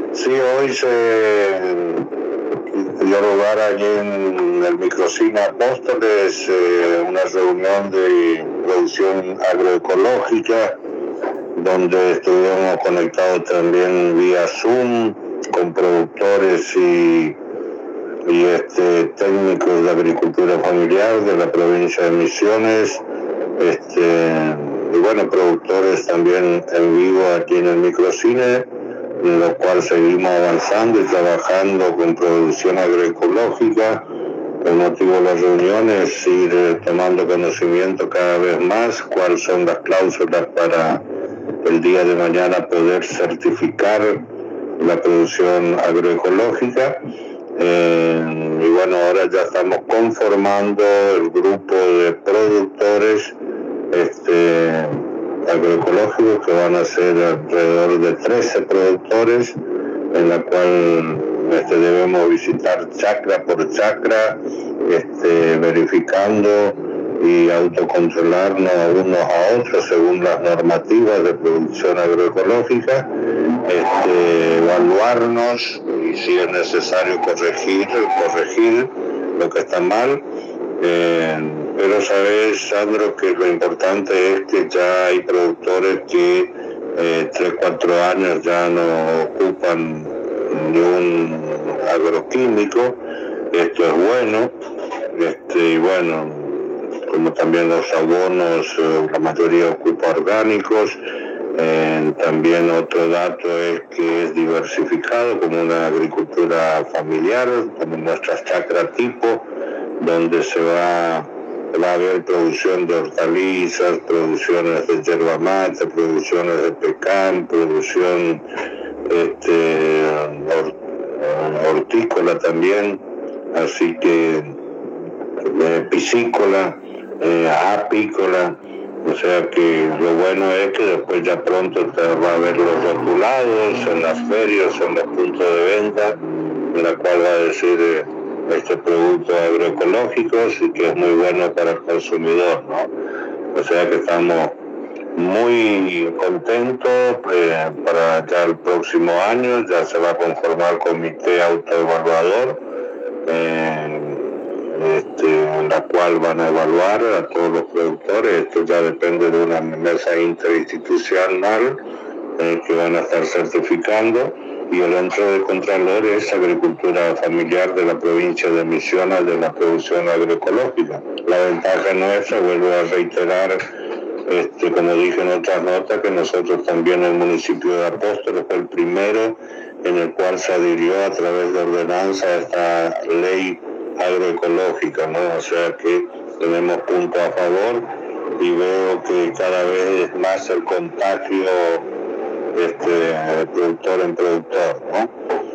Sí, hoy se dio lugar allí en el Microcine Apóstoles una reunión de producción agroecológica, donde estuvimos conectados también vía Zoom con productores y técnicos de agricultura familiar de la provincia de Misiones, y bueno, productores también en vivo aquí en el Microcine, en lo cual seguimos avanzando y trabajando con producción agroecológica. El motivo de la reunión es ir tomando conocimiento cada vez más cuáles son las cláusulas para el día de mañana poder certificar la producción agroecológica. Y bueno, ahora ya estamos conformando el grupo de productores agroecológicos, que van a ser alrededor de 13 productores, en la cual debemos visitar chacra por chacra, verificando y autocontrolarnos unos a otros según las normativas de producción agroecológica, evaluarnos y si es necesario corregir lo que está mal. Pero sabes, Sandro, que lo importante es que ya hay productores que 3-4 años ya no ocupan de un agroquímico. Esto es bueno, y bueno, como también los abonos, la mayoría ocupa orgánicos. También otro dato es que es diversificado, como una agricultura familiar, como nuestras chacra tipo, donde va a haber producción de hortalizas, producciones de yerba mate, producciones de pecan, producción hortícola también, así que piscícola, apícola. O sea que lo bueno es que después ya pronto va a haber los rotulados en las ferias, en los puntos de venta, en la cual va a decir productos agroecológicos y que es muy bueno para el consumidor, ¿no? O sea que estamos muy contentos para ya el próximo año. Ya se va a conformar el comité autoevaluador, en la cual van a evaluar a todos los productores. Esto ya depende de una mesa interinstitucional que van a estar certificando, y el ente de Contralor es agricultura familiar de la provincia de Misiones, de la producción agroecológica. La ventaja nuestra, vuelvo a reiterar, como dije en otras notas, que nosotros también, el municipio de Apóstoles fue el primero en el cual se adhirió a través de ordenanza a esta ley agroecológica, ¿no? O sea que tenemos punto a favor, y veo que cada vez es más el contagio de productor en productor, ¿no?